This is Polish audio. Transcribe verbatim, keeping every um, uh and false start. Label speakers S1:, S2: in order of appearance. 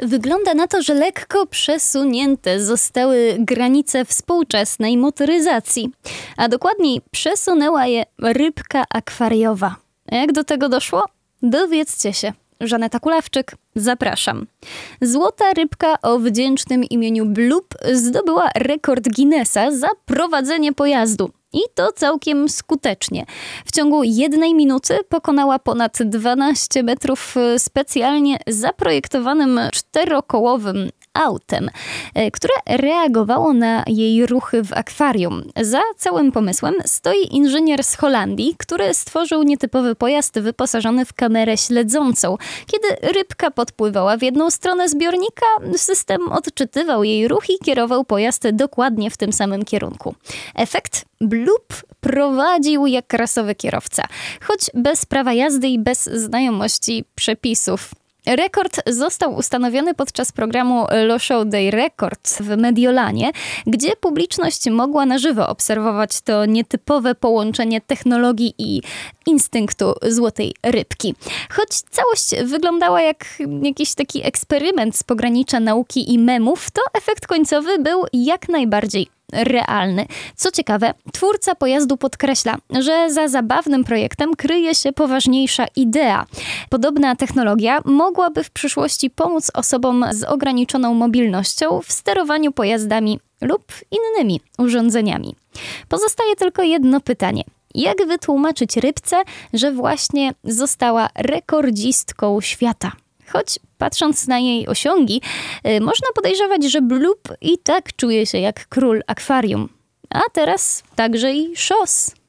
S1: Wygląda na to, że lekko przesunięte zostały granice współczesnej motoryzacji, a dokładniej przesunęła je rybka akwariowa. Jak do tego doszło? Dowiedzcie się. Żaneta Kulawczyk, zapraszam. Złota rybka o wdzięcznym imieniu Bloop zdobyła rekord Guinnessa za prowadzenie pojazdu. I to całkiem skutecznie. W ciągu jednej minuty pokonała ponad dwanaście metrów specjalnie zaprojektowanym czterokołowym autem, które reagowało na jej ruchy w akwarium. Za całym pomysłem stoi inżynier z Holandii, który stworzył nietypowy pojazd wyposażony w kamerę śledzącą. Kiedy rybka podpływała w jedną stronę zbiornika, system odczytywał jej ruch i kierował pojazd dokładnie w tym samym kierunku. Efekt? Bloop prowadził jak rasowy kierowca, choć bez prawa jazdy i bez znajomości przepisów. Rekord został ustanowiony podczas programu Le Show des Records w Mediolanie, gdzie publiczność mogła na żywo obserwować to nietypowe połączenie technologii i instynktu złotej rybki. Choć całość wyglądała jak jakiś taki eksperyment z pogranicza nauki i memów, to efekt końcowy był jak najbardziej realny. Co ciekawe, twórca pojazdu podkreśla, że za zabawnym projektem kryje się poważniejsza idea. Podobna technologia mogłaby w przyszłości pomóc osobom z ograniczoną mobilnością w sterowaniu pojazdami lub innymi urządzeniami. Pozostaje tylko jedno pytanie. Jak wytłumaczyć rybce, że właśnie została rekordzistką świata? Choć patrząc na jej osiągi, yy, można podejrzewać, że Bloop i tak czuje się jak król akwarium. A teraz także i szos.